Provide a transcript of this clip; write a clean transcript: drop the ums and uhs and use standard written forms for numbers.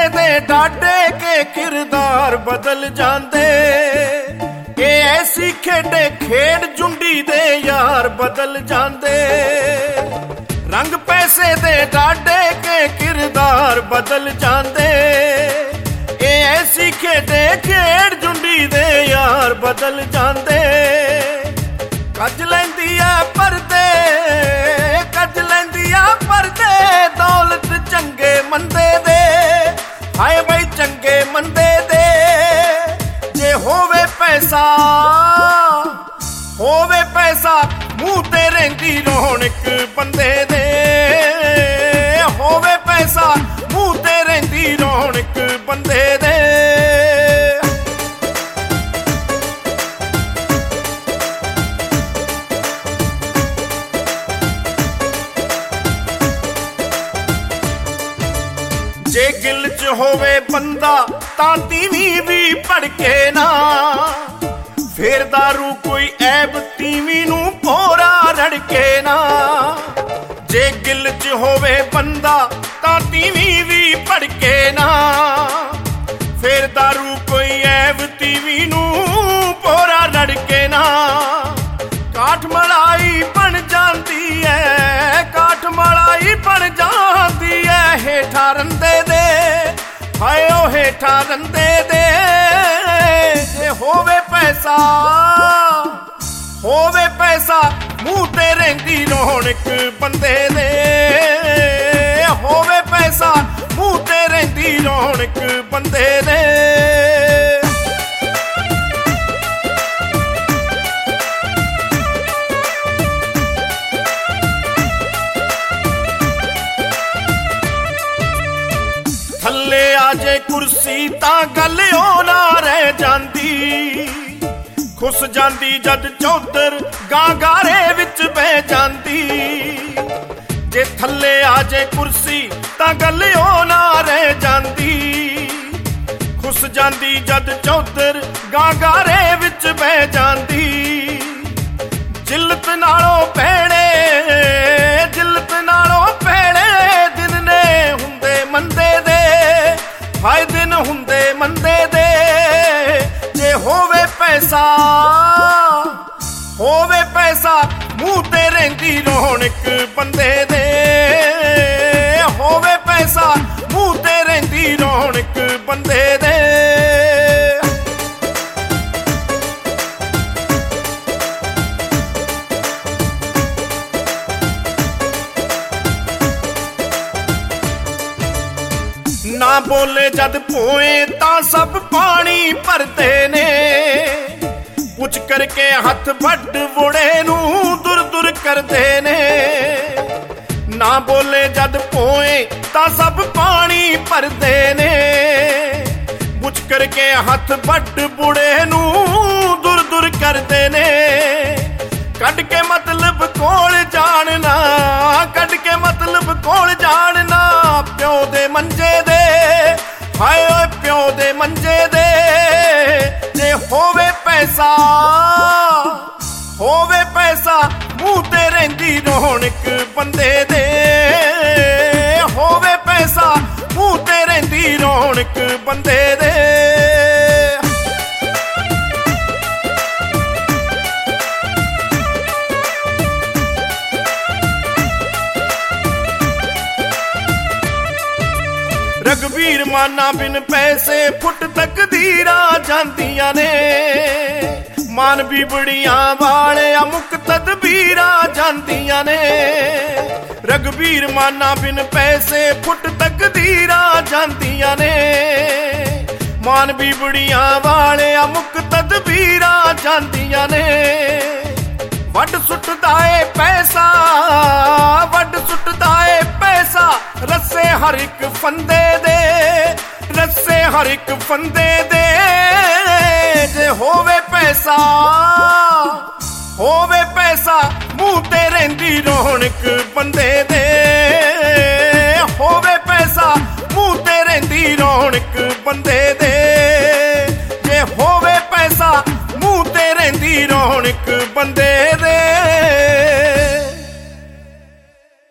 दे Dadae के किरदार बदल जांदे। ये ऐसी खेडे खेड जुंडी दे यार बदल जांदे। रंग पैसे दे डाडे के किरदार बदल जांदे। ये ऐसी खेडे खेड जुंडी दे यार बदल जांदे। कज लैंदी है परदे, कज लैंदी है परदे, दौलत चंगे मंदे दे, हाय बई चंगे मंदे दे। जे होवे पैसा, होवे पैसा, मुंह ते रहिंदी रौनक बंदे दे। होवे पैसा, मुंह ते रहिंदी रौनक बंदे दे। जे गिल च होवे बंदा तां तीवीं भी भड़के ना। फेर दारू कोई ऐब तीवीं नू भोरा रड़के ना। जे गिल च होवे बंदा तां तीवीं भी भड़के ना। फेर दारू कोई ऐब तीवीं नू भोरा रड़के ना। काठ मलाई बन जांदी है, काठ मलाई बन जांदी है हेठा रंदे दे, हाय ओ हेठा रंदे दे। जे होवे पैसा, होवे पैसा, मुंह ते रहिंदी रौनक बंदे दे। होवे पैसा, मुंह ते रहिंदी रौनक बंदे दे। थल्ले आजे कुर्सी तां गल ओ ना रह जांदी। खुस जांदी जद चौधर गांगारे विच बह जांदी। जे थल्ले आजे कुर्सी तां गल ओ ना रह जांदी। खुस जांदी जद चौधर गांगारे विच बह जांदी। जिल्लत नालों भैणे, जिल्लत नालों भैणे दिन ने हुंदे मंदे दे, हाय दिन हुंदे मंदे दे। जे होवे पैसा, होवे पैसा, मुंह ते रहिंदी रौनक बंदे दे। होवे पैसा, मुंह ते रहिंदी रौनक बंदे दे। ना बोले जद पोए तां सब पानी भरते ने। पुछ करके हथ वड वुड़े नू दुर दुर करते ने। ना बोले जद पोए तां सब पानी भरते ने। पुछ करके हथ वड बुड़े नू दुर दुर करते ने। कड के मतलब कोल जानना, कड के मतलब कोल जानना, प्यो दे मंजे दे, हाय ओए प्यो दे मंजे दे। जे होवे पैसा, होवे पैसा, मुंह ते रहिंदी रौनक बंदे दे। होवे पैसा, मुंह ते रहिंदी रौनक बंदे दे। रघबीर माना बिन पैसे फुट तकदीरा जांदियां ने। मान बीबड़ियां वाले अमुक तदबीरा जांदियां ने। रघबीर माना बिन पैसे फुट तकदीरा जांदियां ने। मान बीबड़ियां वाले अमुक तदबीरा जांदियां ने। वड सुटदा ए पैसा, वड सुटदा ए पैसा, रस्से हर एक फंदे दे, रस्से हर एक फंदे दे। जे होवे पैसा, होवे पैसा, मुंह ते रहिंदी रौनक बंदे दे। होवे पैसा, मुंह ते रहिंदी रौनक बंदे दे। जे होवे पैसा, मुंह ते रहिंदी रौनक बंदे दे।